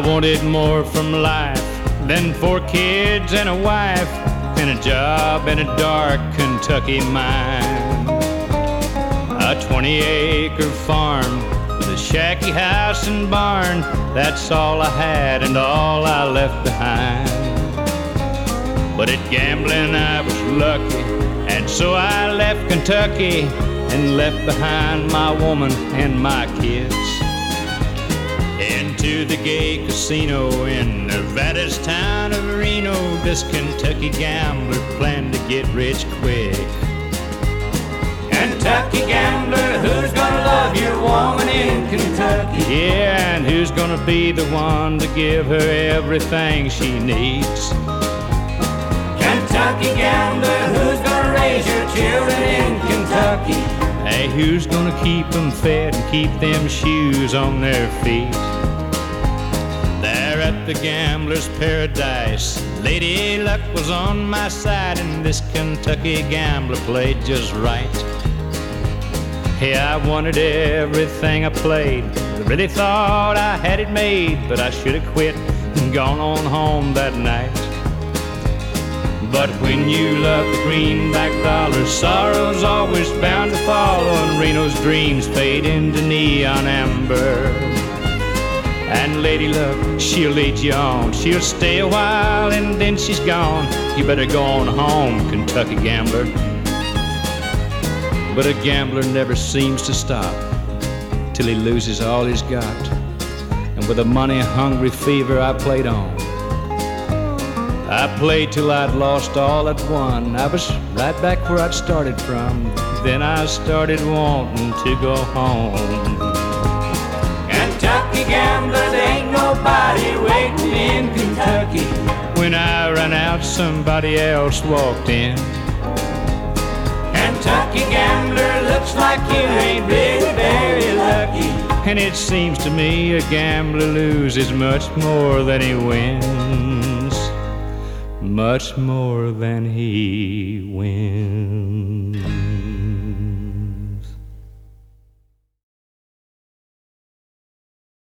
wanted more from life than 4 kids and a wife and a job in a dark Kentucky mine. A 20-acre farm with a shacky house and barn, that's all I had and all I left behind. But at gambling I was lucky, and so I left Kentucky and left behind my woman and my kids. Into the gay casino in Nevada's town of Reno, this Kentucky gambler planned to get rich quick. Kentucky gambler, who's gonna love your woman in Kentucky? Yeah, and who's gonna be the one to give her everything she needs? Kentucky gambler, who's gonna raise your children in Kentucky? Hey, who's gonna keep them fed and keep them shoes on their feet? There at the gambler's paradise, Lady Luck was on my side, and this Kentucky gambler played just right. Hey, I wanted everything I played. I really thought I had it made, but I should have quit and gone on home that night. But when you love the greenback dollar, sorrow's always bound to follow, and Reno's dreams fade into neon amber. And Lady Luck, she'll lead you on. She'll stay a while and then she's gone. You better go on home, Kentucky gambler. But a gambler never seems to stop till he loses all he's got. And with a money-hungry fever, I played on. I played till I'd lost all I'd won. I was right back where I'd started from. Then I started wanting to go home. Kentucky gambler, there ain't nobody waiting in Kentucky. When I ran out, somebody else walked in. Kentucky gambler, looks like you ain't really very lucky. And it seems to me a gambler loses much more than he wins. Much more than he wins.